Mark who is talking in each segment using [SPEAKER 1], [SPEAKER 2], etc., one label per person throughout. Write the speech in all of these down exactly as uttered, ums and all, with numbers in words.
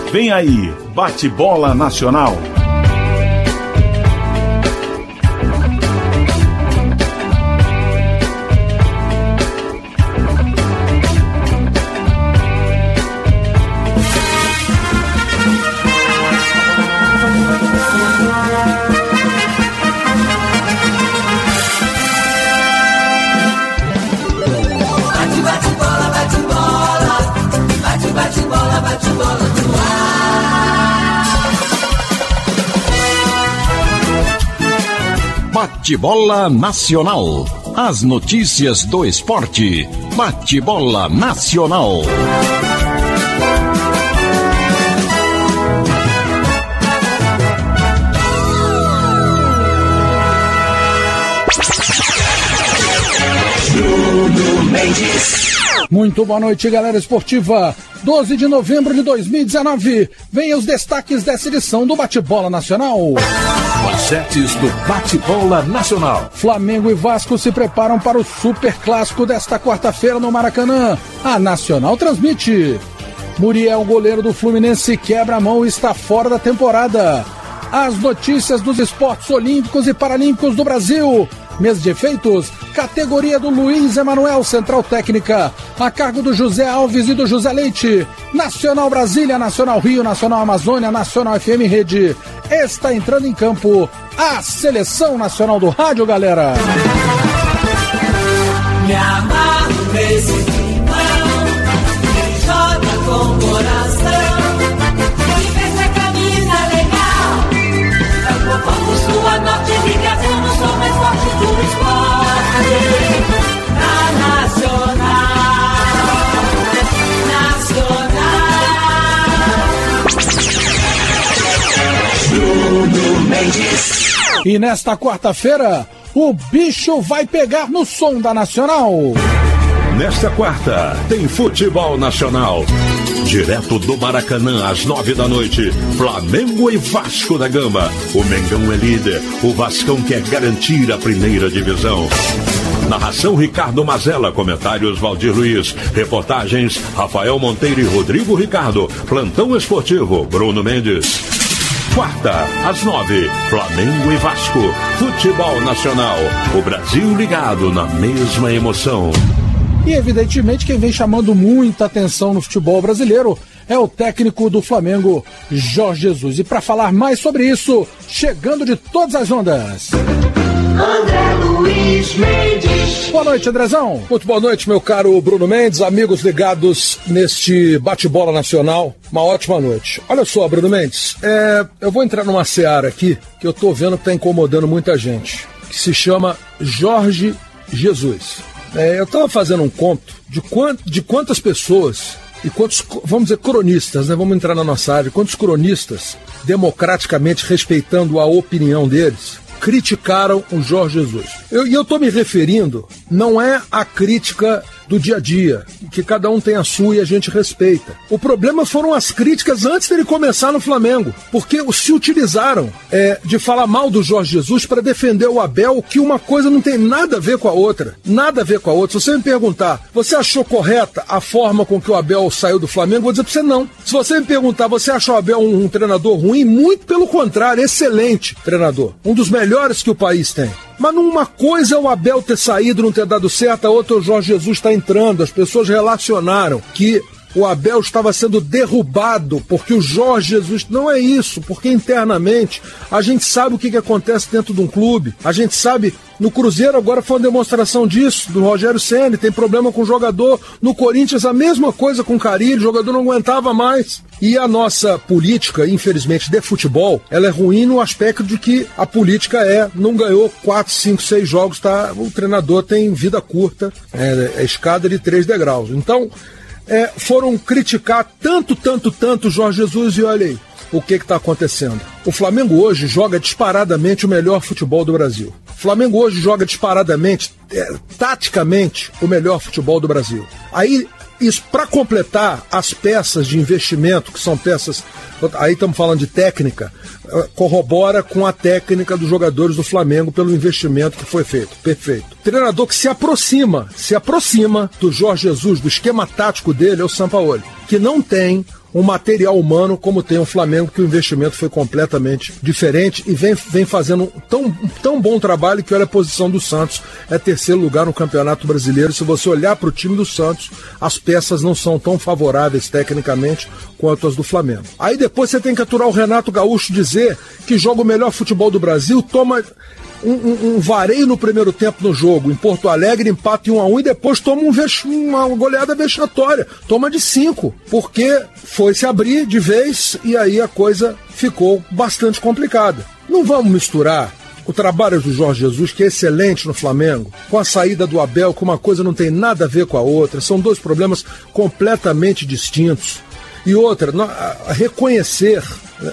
[SPEAKER 1] Vem aí, Bate-Bola Nacional.
[SPEAKER 2] Bate-Bola Nacional. As notícias do esporte. Bate-Bola Nacional.
[SPEAKER 3] Bruno Mendes.
[SPEAKER 4] Muito boa noite, galera esportiva. doze de novembro de dois mil e dezenove. Venha os destaques dessa edição do Bate-Bola Nacional.
[SPEAKER 1] Manchetes do Bate-Bola Nacional.
[SPEAKER 4] Flamengo e Vasco se preparam para o super clássico desta quarta-feira no Maracanã. A Nacional transmite. Muriel, goleiro do Fluminense, quebra a mão e está fora da temporada. As notícias dos esportes olímpicos e paralímpicos do Brasil. Mês de efeitos, categoria do Luiz Emanuel, central técnica, a cargo do José Alves e do José Leite. Nacional Brasília, Nacional Rio, Nacional Amazônia, Nacional F M Rede. Está entrando em campo a Seleção Nacional do Rádio, galera.
[SPEAKER 3] Me amarro nesse timão, que joga com coração, que veste a camisa legal, é o povão do sul a norte de Brasil, não sou mais forte do esporte, na Nacional, Nacional. Bruno Mendes.
[SPEAKER 4] E nesta quarta-feira, o bicho vai pegar no som da Nacional.
[SPEAKER 1] Nesta quarta, tem futebol nacional. Direto do Maracanã, às nove da noite, Flamengo e Vasco da Gama. O Mengão é líder, o Vascão quer garantir a primeira divisão. Narração Ricardo Mazella, comentários Valdir Luiz, reportagens Rafael Monteiro e Rodrigo Ricardo, plantão esportivo Bruno Mendes. Quarta, às nove, Flamengo e Vasco, futebol nacional, o Brasil ligado na mesma emoção.
[SPEAKER 4] E evidentemente quem vem chamando muita atenção no futebol brasileiro é o técnico do Flamengo, Jorge Jesus. E para falar mais sobre isso, chegando de todas as ondas,
[SPEAKER 3] André Luiz Mendes.
[SPEAKER 4] Boa noite, Andrezão.
[SPEAKER 5] Muito boa noite, meu caro Bruno Mendes, amigos ligados neste bate-bola nacional. Uma ótima noite. Olha só, Bruno Mendes, é, eu vou entrar numa seara aqui que eu tô vendo que tá incomodando muita gente, que se chama Jorge Jesus. É, eu tava fazendo um conto de, quant, de quantas pessoas e quantos, vamos dizer, cronistas, né? Vamos entrar na nossa área, quantos cronistas, democraticamente respeitando a opinião deles, criticaram o Jorge Jesus. Eu, e eu estou me referindo, não é a crítica do dia a dia, que cada um tem a sua e a gente respeita. O problema foram as críticas antes dele começar no Flamengo, porque se utilizaram é, de falar mal do Jorge Jesus para defender o Abel, que uma coisa não tem nada a ver com a outra. Nada a ver com a outra. Se você me perguntar, você achou correta a forma com que o Abel saiu do Flamengo? Eu vou dizer para você não. Se você me perguntar, você acha o Abel um, um treinador ruim? Muito pelo contrário, excelente treinador. Um dos melhores que o país tem. Mas numa coisa é o Abel ter saído, não ter dado certo, a outra é o Jorge Jesus está entrando. As pessoas relacionaram que o Abel estava sendo derrubado porque o Jorge Jesus... Não é isso, porque internamente a gente sabe o que, que acontece dentro de um clube. A gente sabe... No Cruzeiro agora foi uma demonstração disso, do Rogério Ceni, tem problema com o jogador. No Corinthians a mesma coisa com o Carille, o jogador não aguentava mais. E a nossa política, infelizmente, de futebol, ela é ruim no aspecto de que a política é, não ganhou quatro, cinco, seis jogos, tá? O treinador tem vida curta, é, é escada de três degraus. Então, é, foram criticar tanto, tanto, tanto o Jorge Jesus e olha aí. O que está acontecendo? O Flamengo hoje joga disparadamente o melhor futebol do Brasil. O Flamengo hoje joga disparadamente, é, taticamente, o melhor futebol do Brasil. Aí, isso para completar as peças de investimento, que são peças, aí estamos falando de técnica, corrobora com a técnica dos jogadores do Flamengo pelo investimento que foi feito. Perfeito. Treinador que se aproxima, se aproxima do Jorge Jesus, do esquema tático dele, é o Sampaoli, que não tem um material humano como tem o Flamengo, que o investimento foi completamente diferente e vem, vem fazendo um tão, tão bom trabalho que, olha, a posição do Santos é terceiro lugar no Campeonato Brasileiro. Se você olhar para o time do Santos, as peças não são tão favoráveis tecnicamente quanto as do Flamengo. Aí depois você tem que aturar o Renato Gaúcho dizer que joga o melhor futebol do Brasil, toma um, um, um vareio no primeiro tempo no jogo, em Porto Alegre, empata em um a um e depois toma um vex, uma goleada vexatória, toma de cinco, porque foi se abrir de vez e aí a coisa ficou bastante complicada. Não vamos misturar o trabalho do Jorge Jesus, que é excelente no Flamengo, com a saída do Abel, que uma coisa não tem nada a ver com a outra, são dois problemas completamente distintos. E outra, reconhecer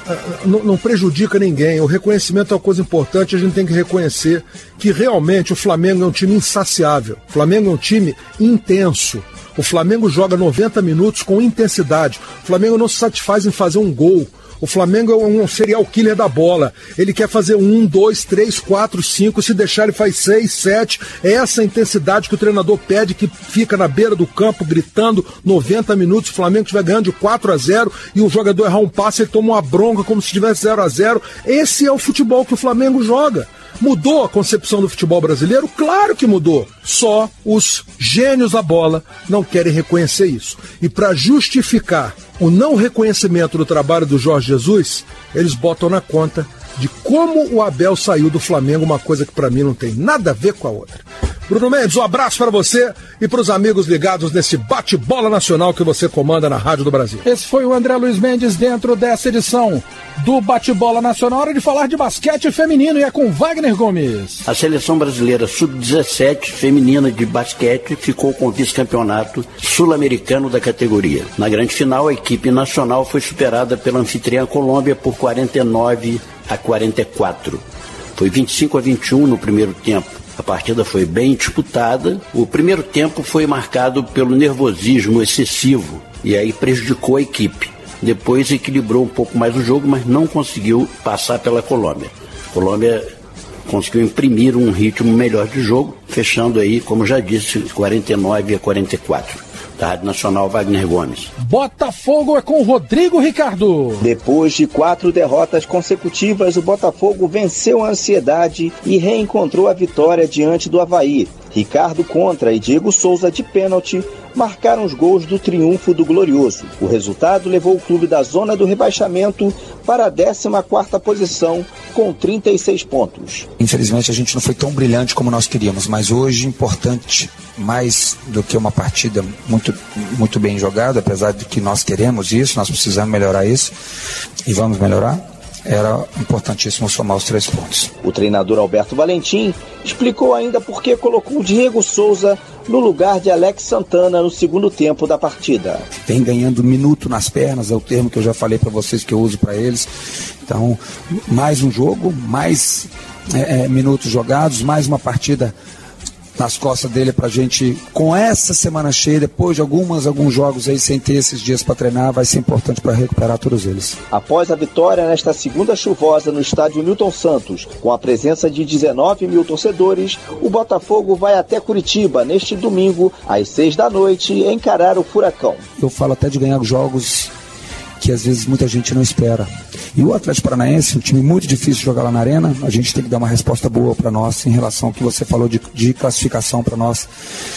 [SPEAKER 5] não prejudica ninguém. O reconhecimento é uma coisa importante. A gente tem que reconhecer que realmente o Flamengo é um time insaciável. O Flamengo é um time intenso. O Flamengo joga noventa minutos com intensidade. O Flamengo não se satisfaz em fazer um gol. O Flamengo é um serial killer da bola. Ele quer fazer um, dois, três, quatro, cinco. Se deixar, ele faz seis, sete. É essa a intensidade que o treinador pede, que fica na beira do campo gritando noventa minutos. O Flamengo estiver ganhando de quatro a zero e o jogador errar um passe, ele toma uma bronca como se estivesse zero a zero. Esse é o futebol que o Flamengo joga. Mudou a concepção do futebol brasileiro? Claro que mudou. Só os gênios da bola não querem reconhecer isso. E para justificar o não reconhecimento do trabalho do Jorge Jesus, eles botam na conta de como o Abel saiu do Flamengo, uma coisa que para mim não tem nada a ver com a outra. Bruno Mendes, um abraço para você e para os amigos ligados nesse bate-bola nacional que você comanda na Rádio do Brasil.
[SPEAKER 4] Esse foi o André Luiz Mendes dentro dessa edição do Bate-Bola Nacional. Hora de falar de basquete feminino e é com Wagner Gomes.
[SPEAKER 6] A seleção brasileira sub dezessete feminina de basquete ficou com o vice-campeonato sul-americano da categoria. Na grande final, a equipe nacional foi superada pela anfitriã Colômbia por quarenta e nove a quarenta e quatro. Foi vinte e cinco a vinte e um no primeiro tempo. A partida foi bem disputada. O primeiro tempo foi marcado pelo nervosismo excessivo e aí prejudicou a equipe. Depois equilibrou um pouco mais o jogo, mas não conseguiu passar pela Colômbia. A Colômbia conseguiu imprimir um ritmo melhor de jogo, fechando aí, como já disse, quarenta e nove a quarenta e quatro. Da Rádio Nacional, Wagner Gomes.
[SPEAKER 4] Botafogo é com Rodrigo Ricardo.
[SPEAKER 7] Depois de quatro derrotas consecutivas, o Botafogo venceu a ansiedade e reencontrou a vitória diante do Avaí. Ricardo Contra e Diego Souza, de pênalti, marcaram os gols do triunfo do Glorioso. O resultado levou o clube da zona do rebaixamento para a décima quarta posição, com trinta e seis pontos.
[SPEAKER 8] Infelizmente a gente não foi tão brilhante como nós queríamos, mas hoje importante, mais do que uma partida muito, muito bem jogada, apesar de que nós queremos isso, nós precisamos melhorar isso e vamos melhorar. Era importantíssimo somar os três pontos.
[SPEAKER 7] O treinador Alberto Valentim explicou ainda por que colocou o Diego Souza no lugar de Alex Santana no segundo tempo da partida.
[SPEAKER 8] Vem ganhando minuto nas pernas, é o termo que eu já falei para vocês que eu uso para eles. Então, mais um jogo, mais é, é, minutos jogados, mais uma partida nas costas dele pra gente, com essa semana cheia, depois de algumas, alguns jogos aí sem ter esses dias para treinar, vai ser importante para recuperar todos eles.
[SPEAKER 7] Após a vitória nesta segunda chuvosa no estádio Newton Santos, com a presença de dezenove mil torcedores, o Botafogo vai até Curitiba neste domingo, às seis da noite, encarar o Furacão.
[SPEAKER 8] Eu falo até de ganhar jogos que às vezes muita gente não espera. E o Atlético Paranaense, um time muito difícil de jogar lá na Arena, a gente tem que dar uma resposta boa para nós em relação ao que você falou de, de classificação para nós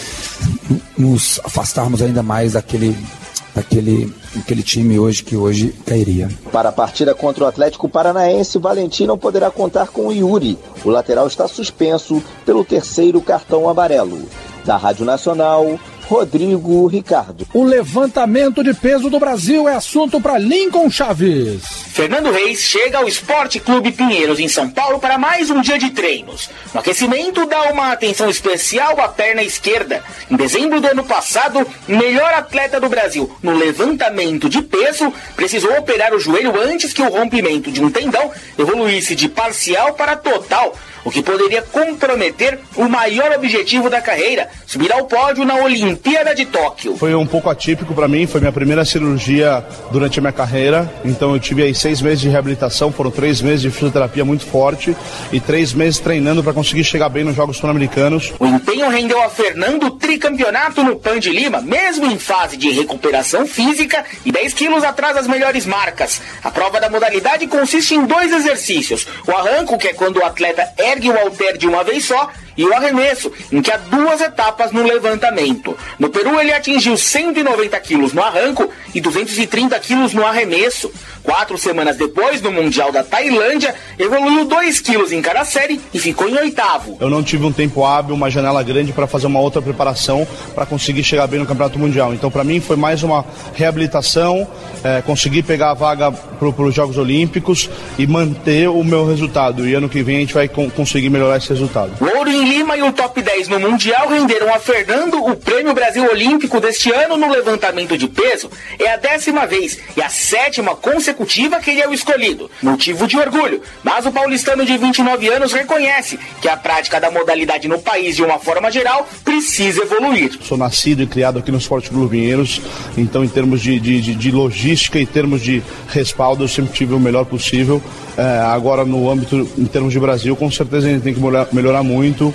[SPEAKER 8] nos afastarmos ainda mais daquele, daquele, daquele time hoje que hoje cairia.
[SPEAKER 7] Para a partida contra o Atlético Paranaense, o Valentim não poderá contar com o Yuri. O lateral está suspenso pelo terceiro cartão amarelo. Da Rádio Nacional, Rodrigo Ricardo.
[SPEAKER 4] O levantamento de peso do Brasil é assunto para Lincoln Chaves.
[SPEAKER 9] Fernando Reis chega ao Esporte Clube Pinheiros, em São Paulo, para mais um dia de treinos. No aquecimento, dá uma atenção especial à perna esquerda. Em dezembro do ano passado, melhor atleta do Brasil no levantamento de peso, precisou operar o joelho antes que o rompimento de um tendão evoluísse de parcial para total. o que poderia comprometer o maior objetivo da carreira, subir ao pódio na Olimpíada de Tóquio.
[SPEAKER 10] Foi um pouco atípico para mim, foi minha primeira cirurgia durante a minha carreira, então eu tive aí seis meses de reabilitação, foram três meses de fisioterapia muito forte e três meses treinando para conseguir chegar bem nos Jogos Pan-Americanos.
[SPEAKER 9] O empenho rendeu a Fernando o tricampeonato no Pan de Lima, mesmo em fase de recuperação física e dez quilos atrás das melhores marcas. A prova da modalidade consiste em dois exercícios: o arranco, que é quando o atleta ergue o halter de uma vez só, e o arremesso, em que há duas etapas no levantamento. No Peru, ele atingiu cento e noventa quilos no arranco e duzentos e trinta quilos no arremesso. Quatro semanas depois, no Mundial da Tailândia, evoluiu dois quilos em cada série e ficou em oitavo.
[SPEAKER 10] Eu não tive um tempo hábil, uma janela grande para fazer uma outra preparação para conseguir chegar bem no Campeonato Mundial. Então, para mim, foi mais uma reabilitação, é, conseguir pegar a vaga para os Jogos Olímpicos e manter o meu resultado. E ano que vem a gente vai com, conseguir melhorar esse resultado.
[SPEAKER 9] O ouro em Lima e o top dez no Mundial renderam a Fernando o Prêmio Brasil Olímpico deste ano no levantamento de peso. É a décima vez e a sétima consecutiva que ele é o escolhido. Motivo de orgulho, mas o paulistano de vinte e nove anos reconhece que a prática da modalidade no país, de uma forma geral, precisa evoluir.
[SPEAKER 10] Sou nascido e criado aqui no Esporte Clube Pinheiros, então em termos de, de, de logística, em termos de respaldo, eu sempre tive o melhor possível. É, agora no âmbito, em termos de Brasil, com certeza a gente tem que melhorar, melhorar muito.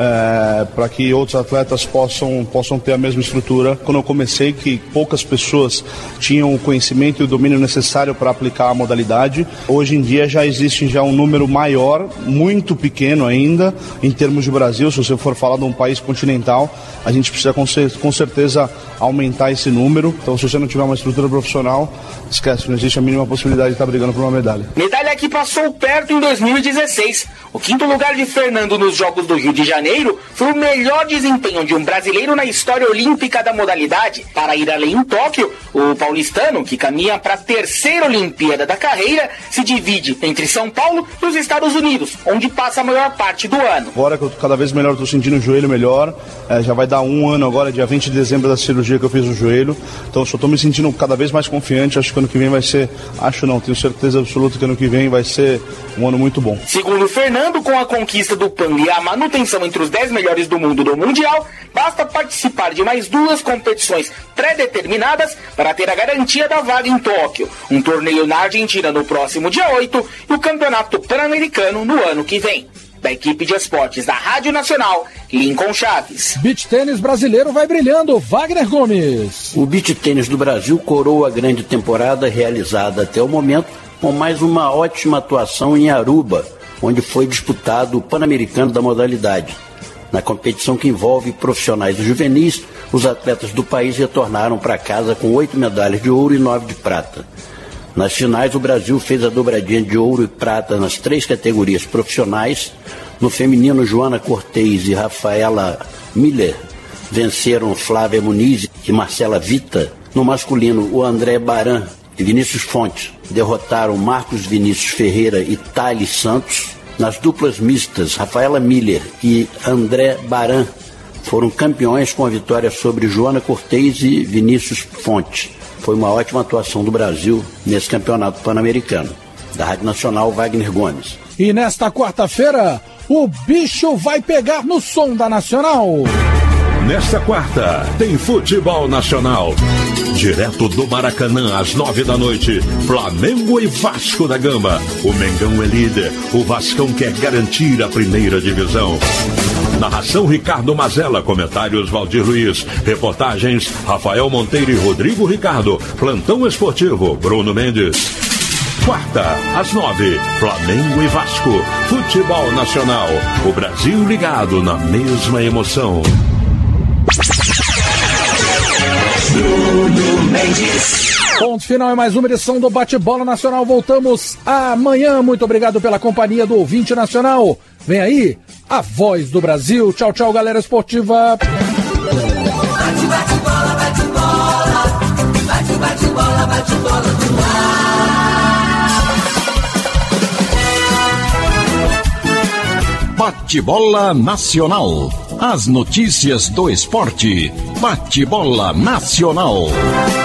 [SPEAKER 10] É, para que outros atletas possam, possam ter a mesma estrutura. Quando eu comecei, que poucas pessoas tinham o conhecimento e o domínio necessário para aplicar a modalidade. Hoje em dia já existe já um número maior, muito pequeno ainda, em termos de Brasil. Se você for falar de um país continental, a gente precisa com, com certeza aumentar esse número. Então, se você não tiver uma estrutura profissional, esquece, não existe a mínima possibilidade de estar brigando por uma medalha.
[SPEAKER 9] Medalha que passou perto em dois mil e dezesseis. O quinto lugar de Fernando nos Jogos do Rio de Janeiro foi o melhor desempenho de um brasileiro na história olímpica da modalidade. Para ir além em Tóquio, o paulistano, que caminha para a terceira Olimpíada da carreira, se divide entre São Paulo e os Estados Unidos, onde passa a maior parte do ano.
[SPEAKER 10] Agora que eu tô cada vez melhor, estou sentindo o joelho melhor, é, já vai dar um ano agora, dia vinte de dezembro, da cirurgia que eu fiz no joelho, então só estou me sentindo cada vez mais confiante. Acho que ano que vem vai ser, acho não, tenho certeza absoluta que ano que vem vai ser um ano muito bom.
[SPEAKER 9] Segundo o Fernando, com a conquista do Pan e a manutenção entre os dez melhores do mundo do Mundial, basta participar de mais duas competições pré-determinadas para ter a garantia da vaga em Tóquio, um torneio na Argentina no próximo dia oito e o Campeonato Pan-Americano no ano que vem. Da equipe de esportes da Rádio Nacional, Lincoln Chaves.
[SPEAKER 4] Beach tênis brasileiro vai brilhando, Wagner Gomes.
[SPEAKER 6] O beach tênis do Brasil coroa a grande temporada realizada até o momento com mais uma ótima atuação em Aruba, onde foi disputado o Pan-Americano da modalidade. Na competição, que envolve profissionais e juvenis, os atletas do país retornaram para casa com oito medalhas de ouro e nove de prata. Nas finais, o Brasil fez a dobradinha de ouro e prata nas três categorias profissionais. No feminino, Joana Cortez e Rafaela Miller venceram Flávia Muniz e Marcela Vita. No masculino, o André Baran e Vinícius Fontes derrotaram Marcos Vinícius Ferreira e Thales Santos. Nas duplas mistas, Rafaela Miller e André Baran foram campeões com a vitória sobre Joana Cortez e Vinícius Fontes. Foi uma ótima atuação do Brasil nesse campeonato pan-americano. Da Rádio Nacional, Wagner Gomes.
[SPEAKER 4] E nesta quarta-feira, o bicho vai pegar no som da Nacional.
[SPEAKER 1] Nesta quarta, tem futebol nacional. Direto do Maracanã, às nove da noite, Flamengo e Vasco da Gama. O Mengão é líder, o Vascão quer garantir a primeira divisão. Narração Ricardo Mazella, comentários Valdir Luiz, reportagens Rafael Monteiro e Rodrigo Ricardo, plantão esportivo Bruno Mendes. Quarta, às nove, Flamengo e Vasco, futebol nacional, o Brasil ligado na mesma emoção.
[SPEAKER 3] Bruno Mendes.
[SPEAKER 4] Ponto final é mais uma edição do Bate-Bola Nacional. Voltamos amanhã. Muito obrigado pela companhia do ouvinte nacional. Vem aí a voz do Brasil. Tchau, tchau, galera esportiva.
[SPEAKER 3] Bate, bate, bola, bate, bola. Bate, bate, bola, bate, bola no ar.
[SPEAKER 2] Bate-Bola Nacional. As notícias do esporte. Bate-Bola Nacional.